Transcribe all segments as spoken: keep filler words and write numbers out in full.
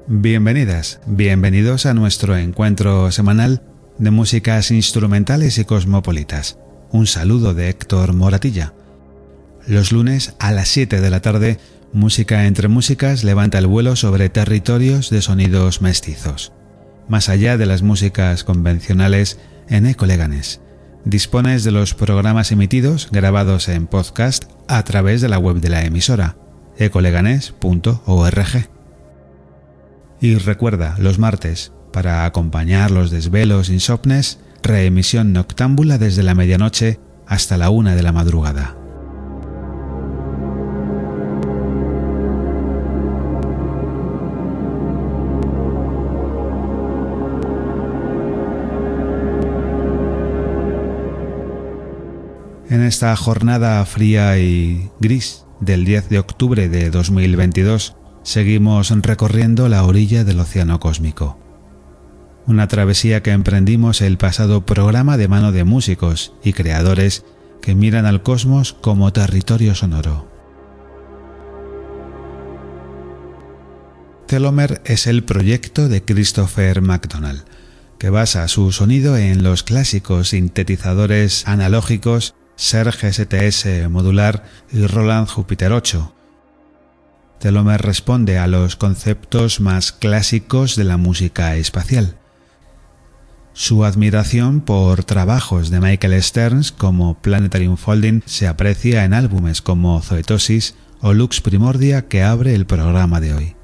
Bienvenidas, bienvenidos a nuestro encuentro semanal de músicas instrumentales y cosmopolitas. Un saludo de Héctor Moratilla. Los lunes a las siete de la tarde, Música entre Músicas levanta el vuelo sobre territorios de sonidos mestizos. Más allá de las músicas convencionales en Eco Leganés. Dispones de los programas emitidos grabados en podcast a través de la web de la emisora, ecoleganés punto org. Y recuerda, los martes, para acompañar los desvelos insomnes, reemisión noctámbula desde la medianoche hasta la una de la madrugada. En esta jornada fría y gris del diez de octubre de dos mil veintidós, seguimos recorriendo la orilla del océano cósmico. Una travesía que emprendimos el pasado programa de mano de músicos y creadores que miran al cosmos como territorio sonoro. Telomere es el proyecto de Christopher McDonald, que basa su sonido en los clásicos sintetizadores analógicos Serge S T S modular y Roland Jupiter ocho. Telomere responde a los conceptos más clásicos de la música espacial. Su admiración por trabajos de Michael Stearns como Planetary Unfolding se aprecia en álbumes como Zoetosis o Lux Primordia, que abre el programa de hoy.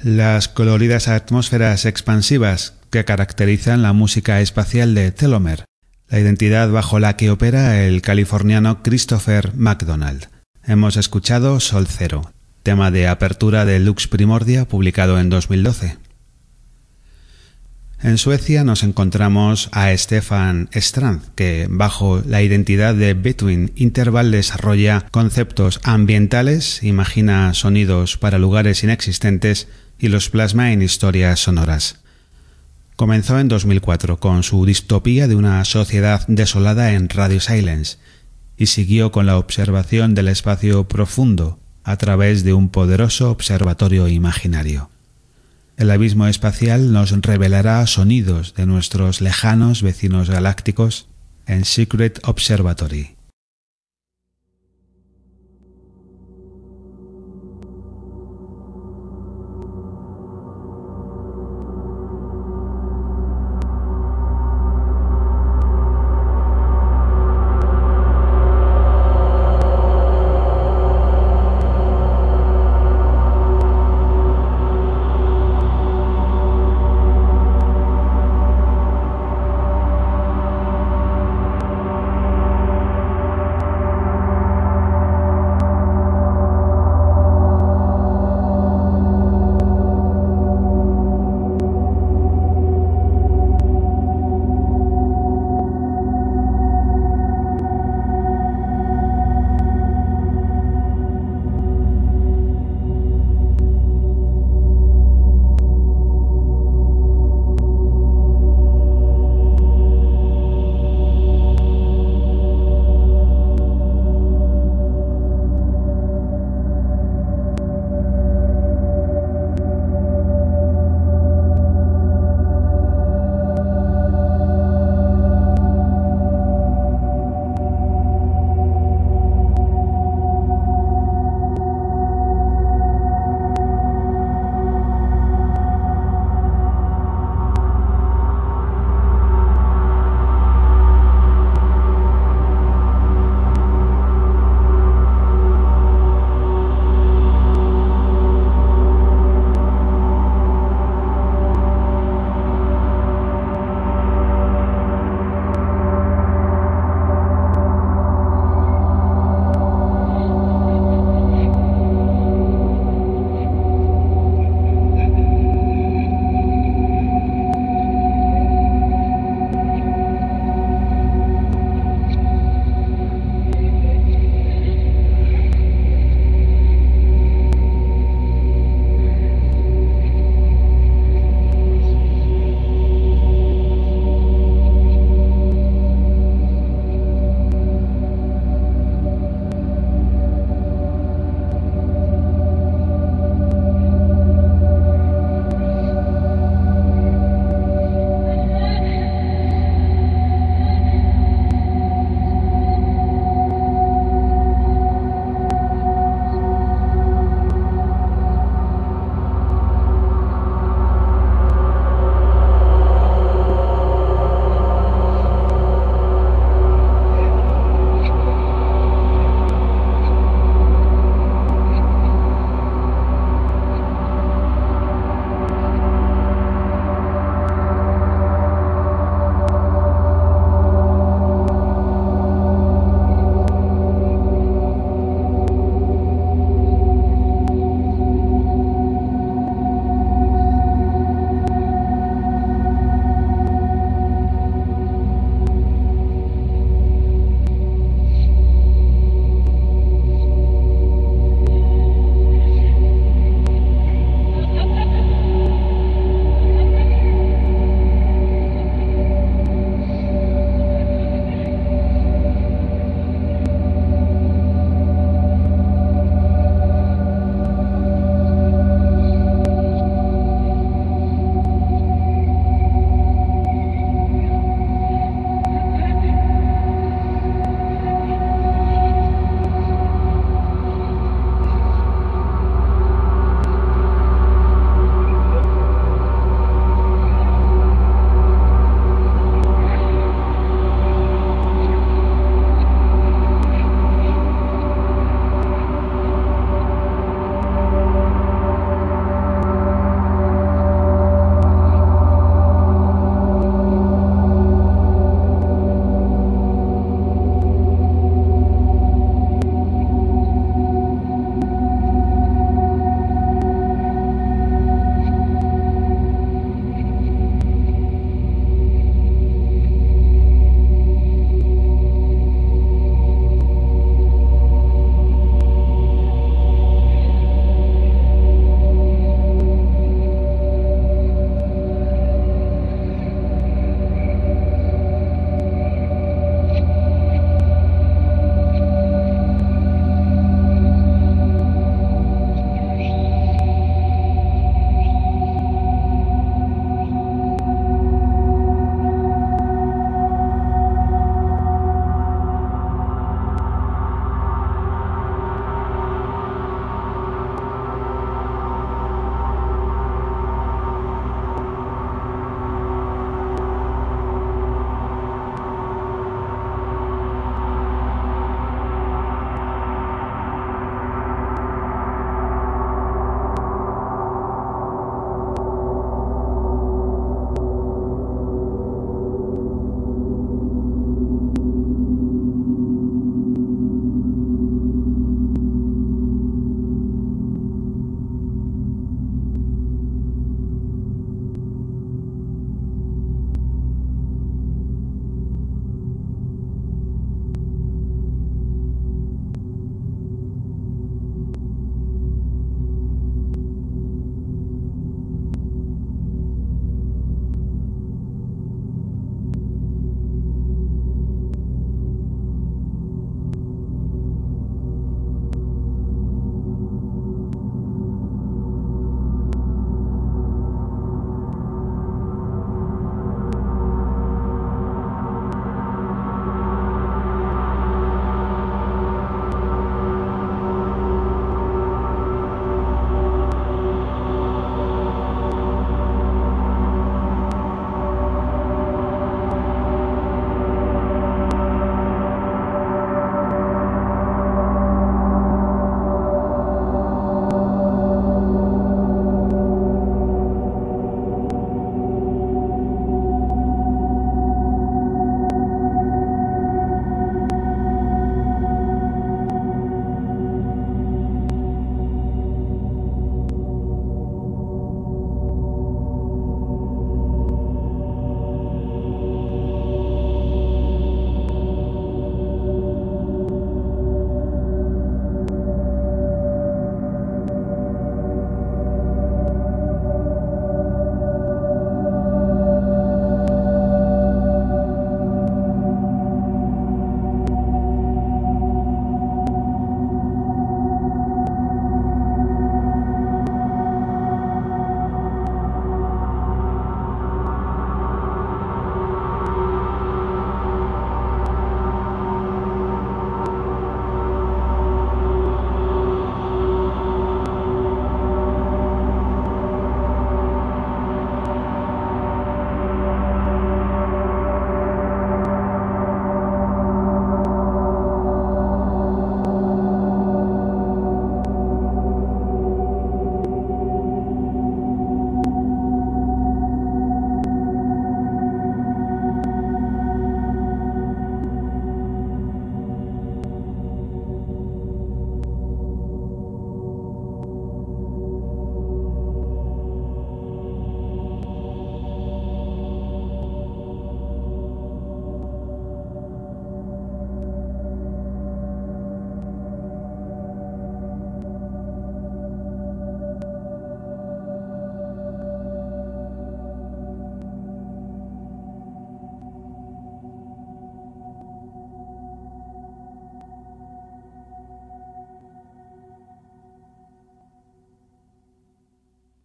Las coloridas atmósferas expansivas que caracterizan la música espacial de Telomere, la identidad bajo la que opera el californiano Christopher McDonald. Hemos escuchado Sol Cero, tema de apertura de Lux Primordia, publicado en dos mil doce. En Suecia nos encontramos a Stefan Strand, que bajo la identidad de Between Interval desarrolla conceptos ambientales, imagina sonidos para lugares inexistentes y los plasma en historias sonoras. Comenzó en dos mil cuatro con su distopía de una sociedad desolada en Radio Silence y siguió con la observación del espacio profundo a través de un poderoso observatorio imaginario. El abismo espacial nos revelará sonidos de nuestros lejanos vecinos galácticos en Secret Observatory.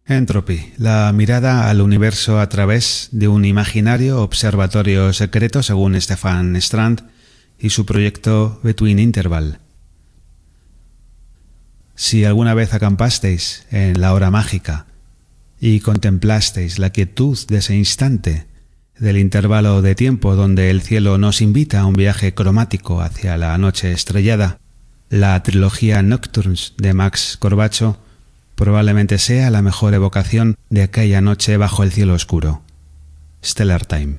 Entropy, la mirada al universo a través de un imaginario observatorio secreto según Stefan Strand y su proyecto Between Interval. Si alguna vez acampasteis en la hora mágica y contemplasteis la quietud de ese instante, del intervalo de tiempo donde el cielo nos invita a un viaje cromático hacia la noche estrellada, la trilogía Nocturnes de Max Corbacho probablemente sea la mejor evocación de aquella noche bajo el cielo oscuro. Stellar Time.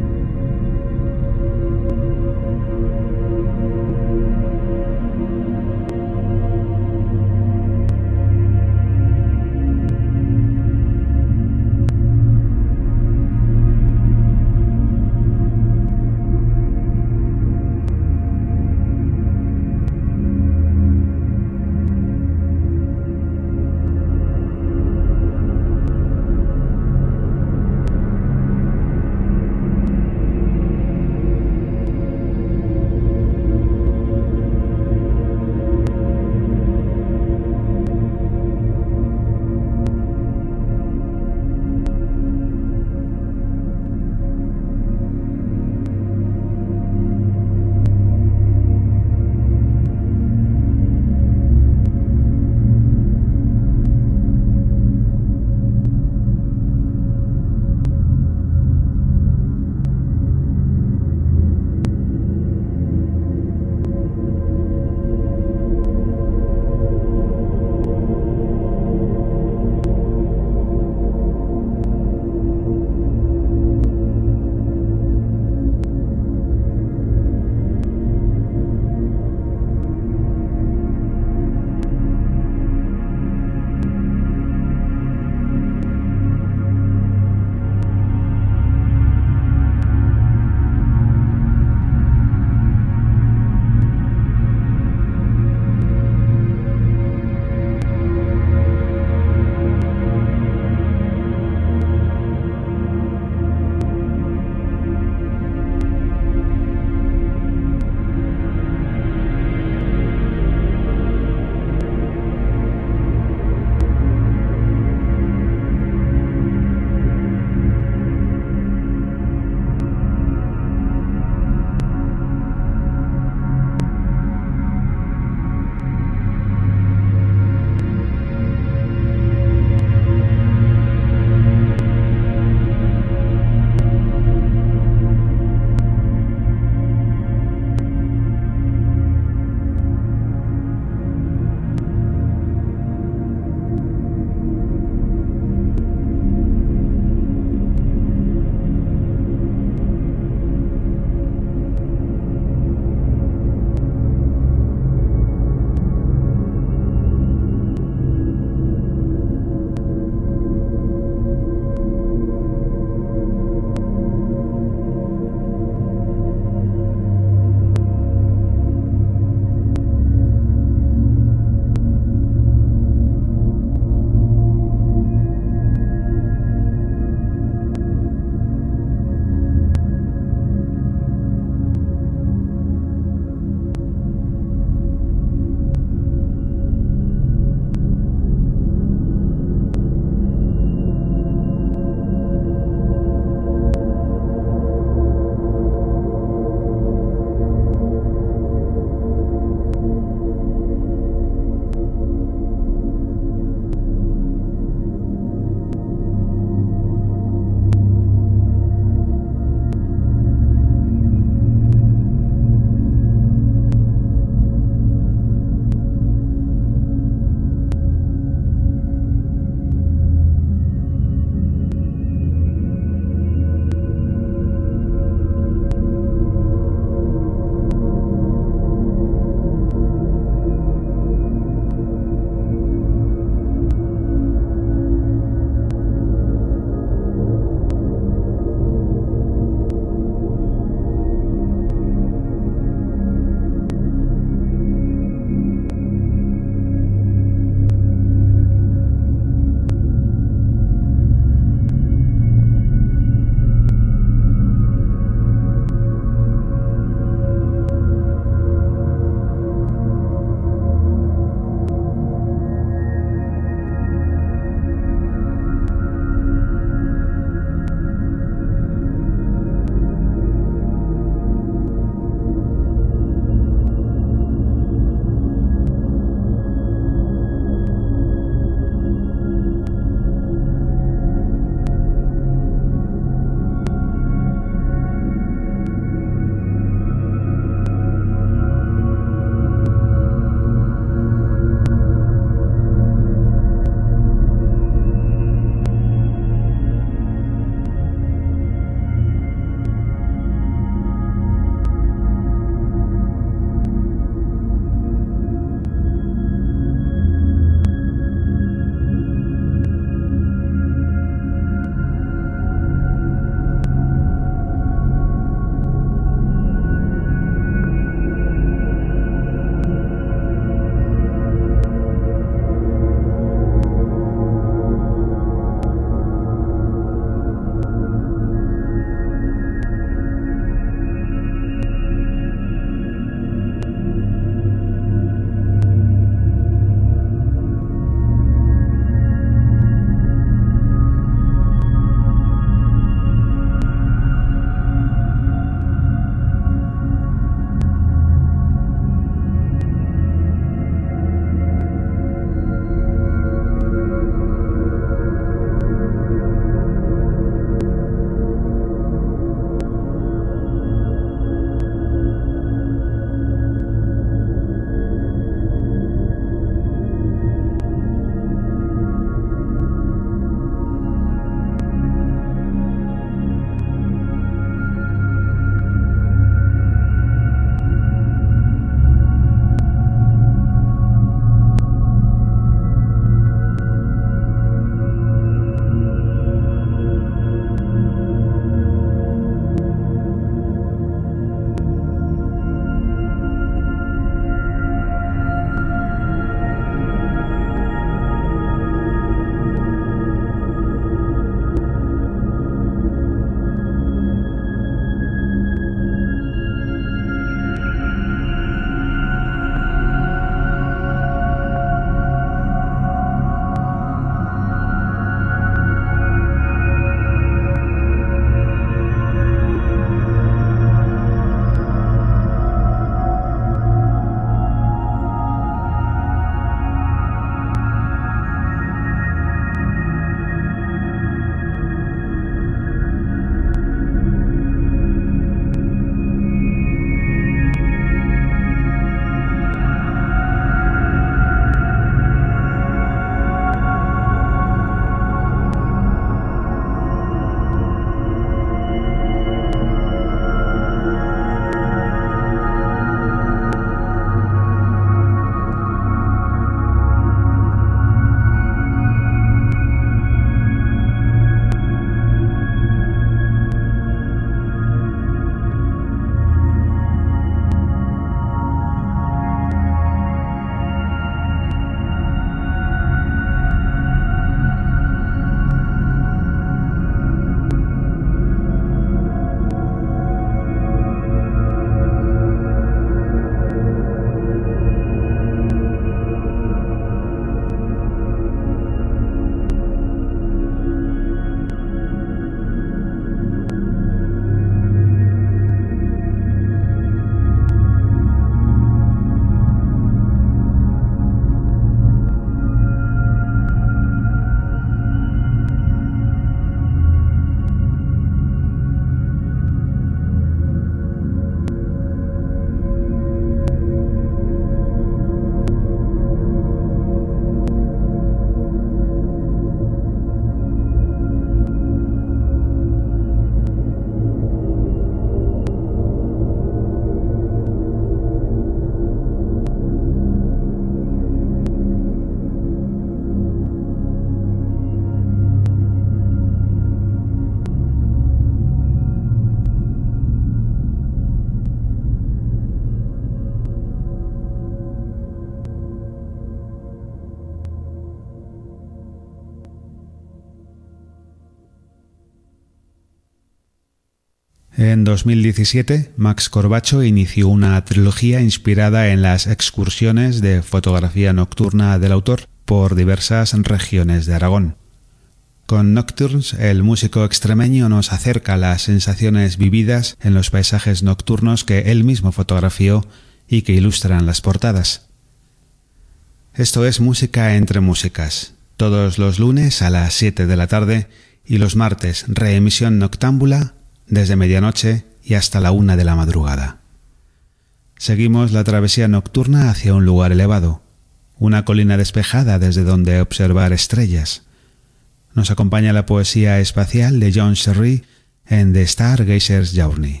En dos mil diecisiete, Max Corbacho inició una trilogía inspirada en las excursiones de fotografía nocturna del autor por diversas regiones de Aragón. Con Nocturnes, el músico extremeño nos acerca las sensaciones vividas en los paisajes nocturnos que él mismo fotografió y que ilustran las portadas. Esto es Música entre Músicas, todos los lunes a las siete de la tarde y los martes reemisión noctámbula desde medianoche y hasta la una de la madrugada. Seguimos la travesía nocturna hacia un lugar elevado, una colina despejada desde donde observar estrellas. Nos acompaña la poesía espacial de John Sherry en The Stargazer's Journey.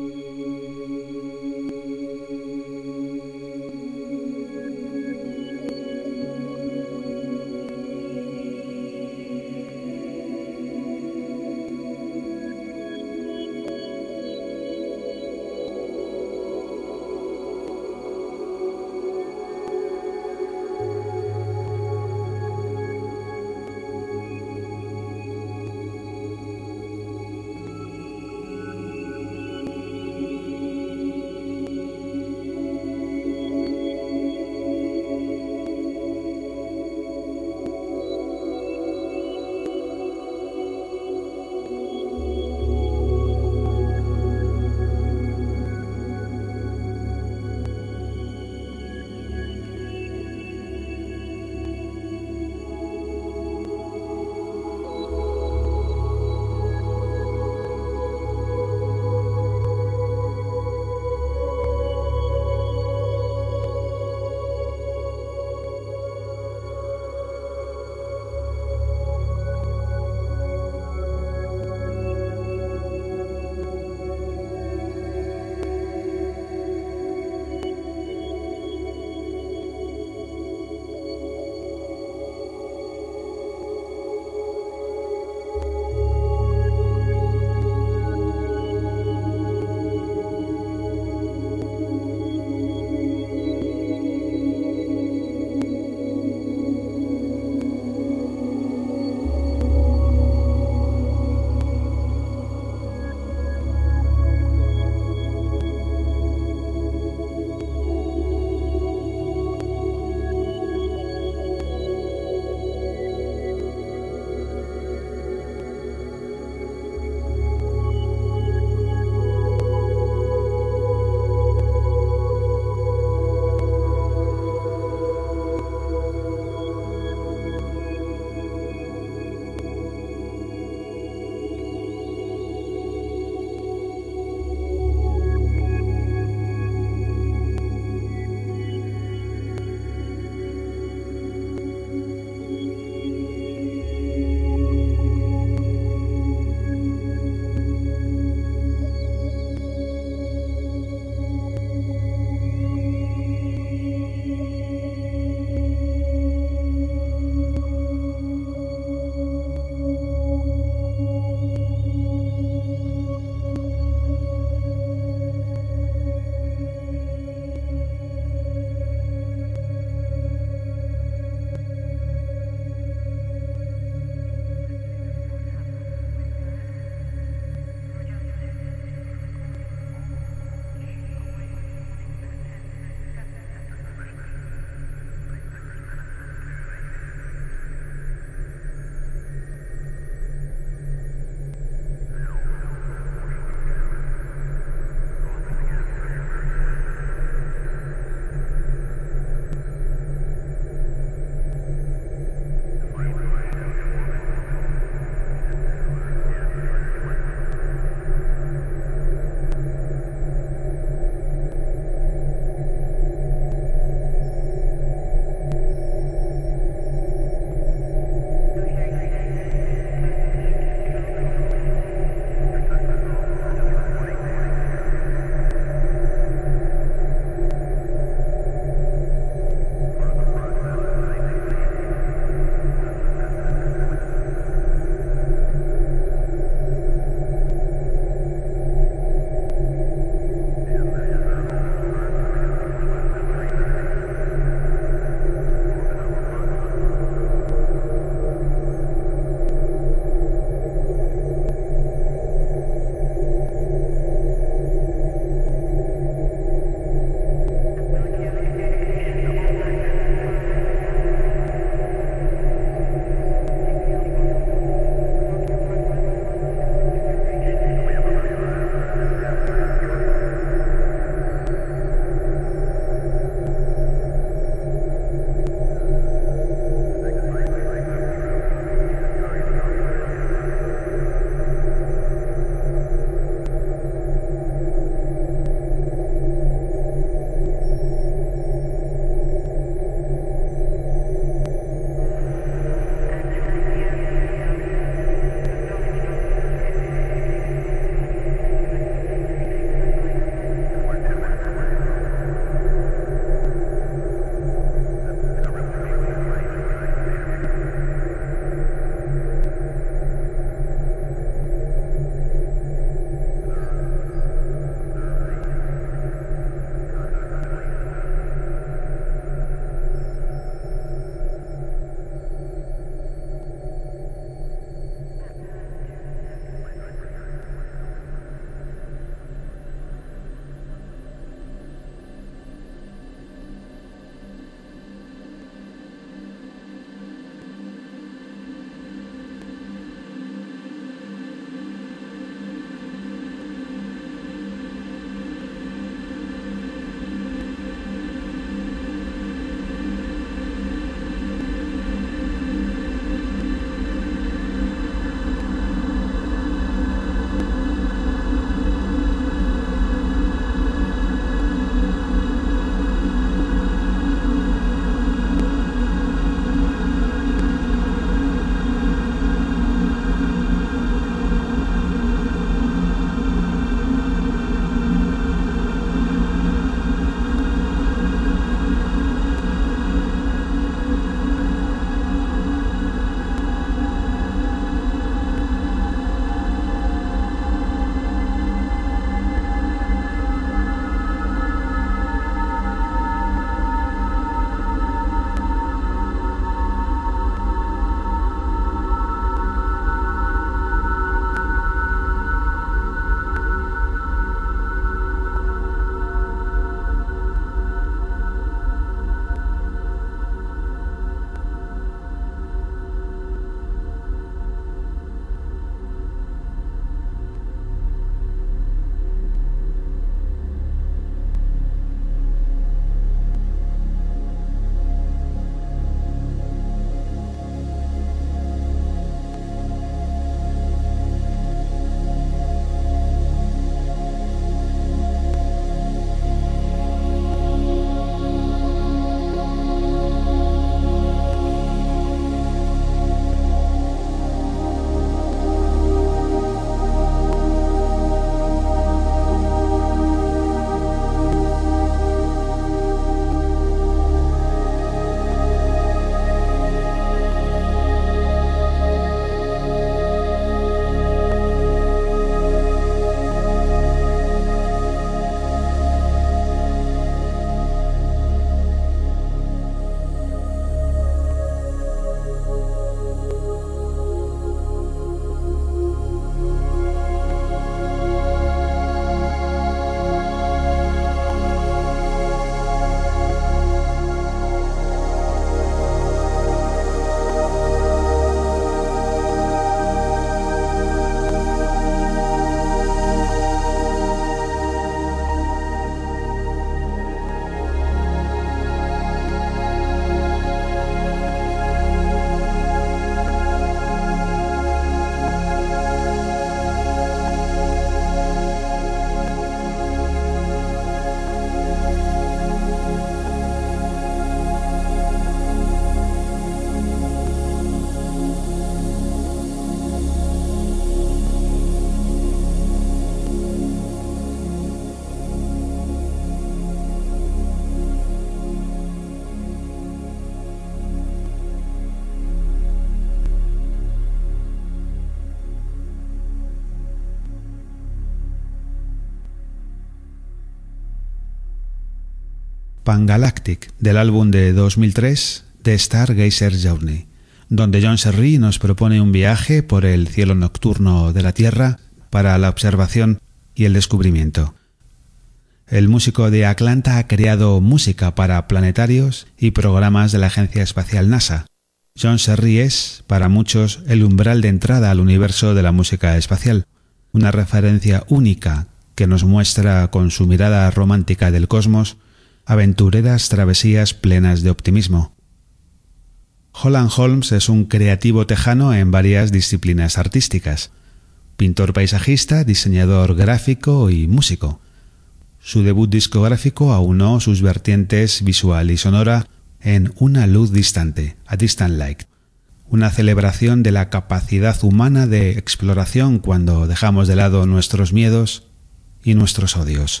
Pangalactic del álbum de dos mil tres The Stargazer Journey, donde John Serry nos propone un viaje por el cielo nocturno de la Tierra para la observación y el descubrimiento. El músico de Atlanta ha creado música para planetarios y programas de la Agencia Espacial NASA. John Serry es, para muchos, el umbral de entrada al universo de la música espacial, una referencia única que nos muestra con su mirada romántica del cosmos aventureras travesías plenas de optimismo. Holland Holmes es un creativo tejano en varias disciplinas artísticas, pintor paisajista, diseñador gráfico y músico. Su debut discográfico aunó sus vertientes visual y sonora en Una luz distante, A Distant Light, una celebración de la capacidad humana de exploración cuando dejamos de lado nuestros miedos y nuestros odios.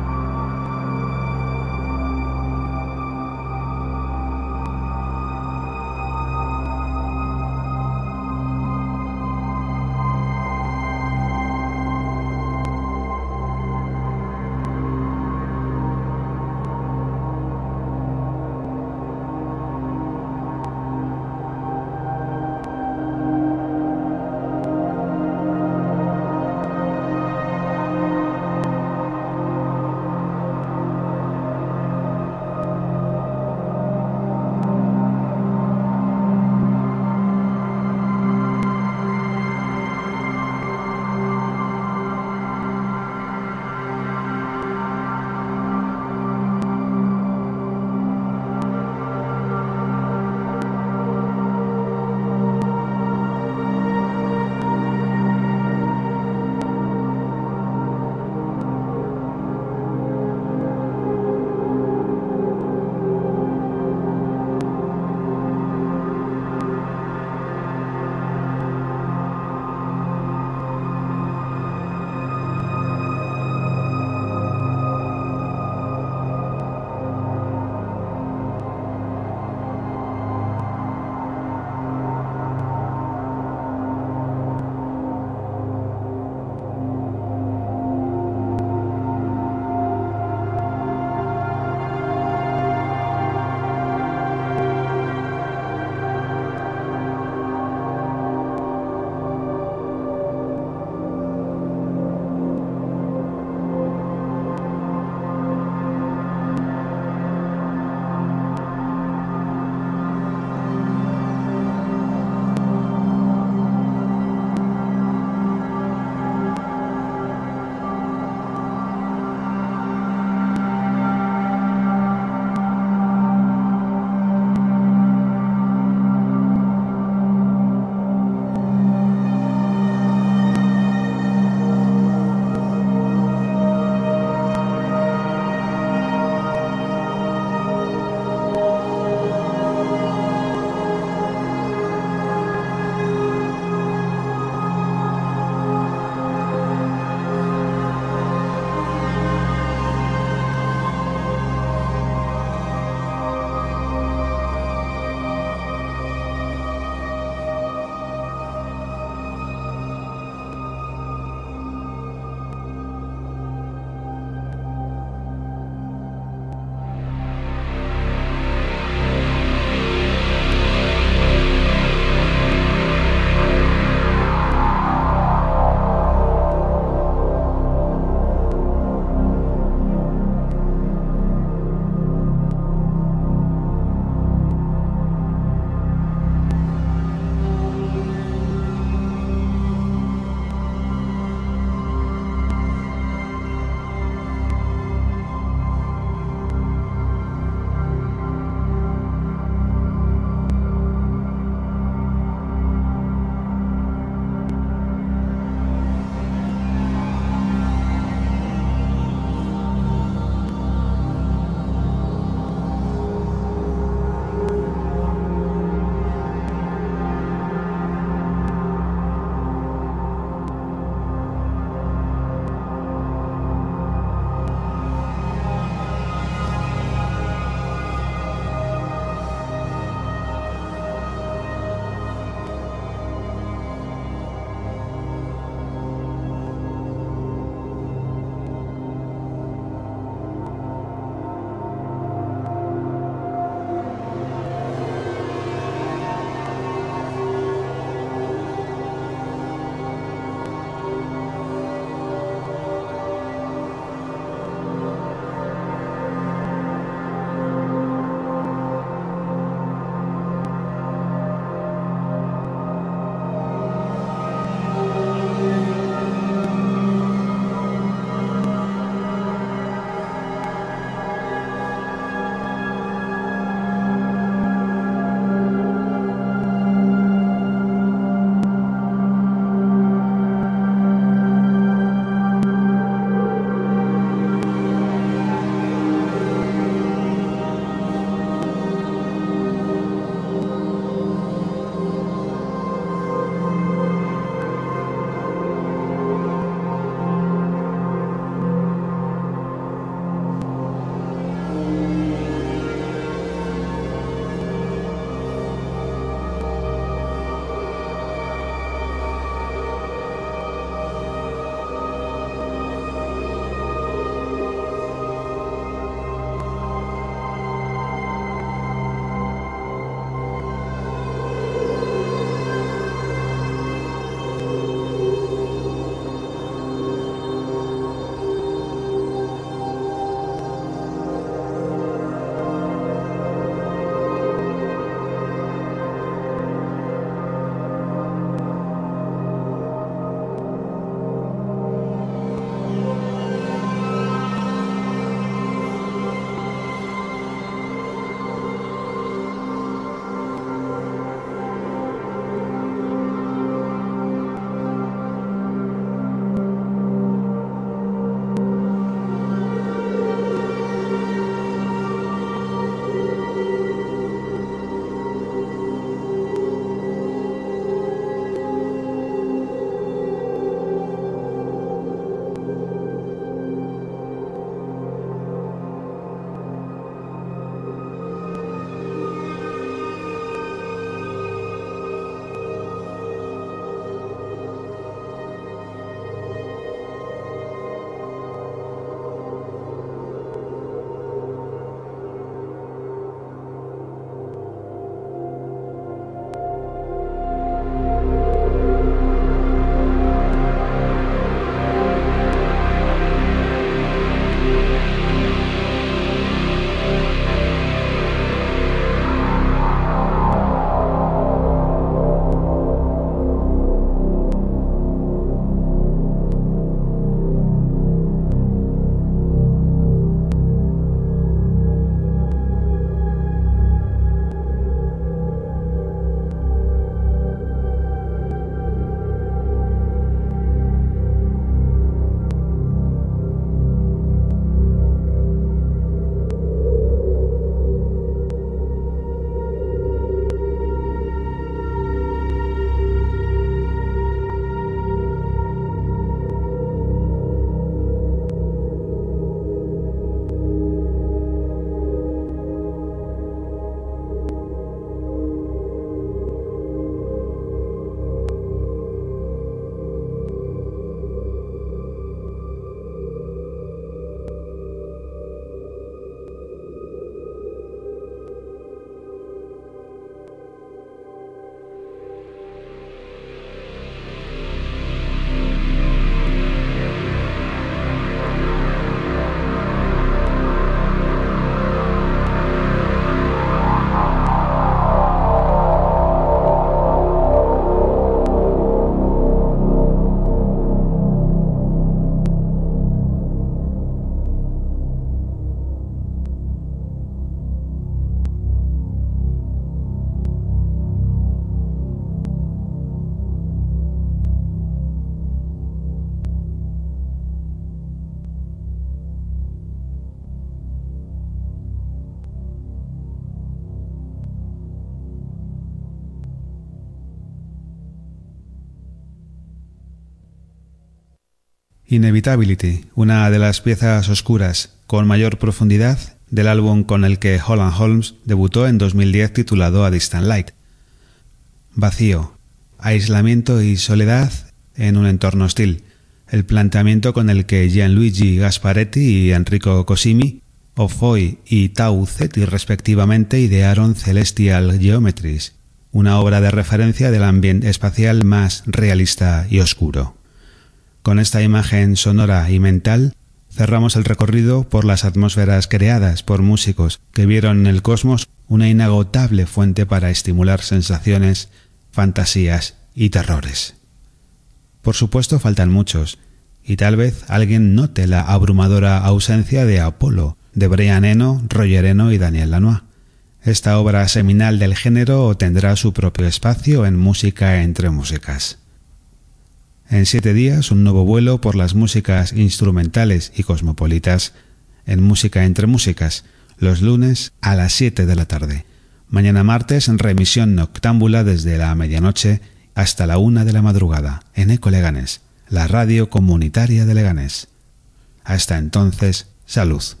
Inevitability, una de las piezas oscuras con mayor profundidad del álbum con el que Holland Holmes debutó en dos mil diez titulado A Distant Light. Vacío, aislamiento y soledad en un entorno hostil, el planteamiento con el que Gianluigi Gasparetti y Enrico Cosimi, Ofoy y Tau Ceti respectivamente idearon Celestial Geometries, una obra de referencia del ambiente espacial más realista y oscuro. Con esta imagen sonora y mental cerramos el recorrido por las atmósferas creadas por músicos que vieron en el cosmos una inagotable fuente para estimular sensaciones, fantasías y terrores. Por supuesto faltan muchos, y tal vez alguien note la abrumadora ausencia de Apolo, de Brian Eno, Roger Eno y Daniel Lanois. Esta obra seminal del género tendrá su propio espacio en Música entre Músicas. En siete días, un nuevo vuelo por las músicas instrumentales y cosmopolitas en Música entre Músicas, los lunes a las siete de la tarde. Mañana martes, en remisión noctámbula desde la medianoche hasta la una de la madrugada, en Eco Leganés, la radio comunitaria de Leganés. Hasta entonces, salud.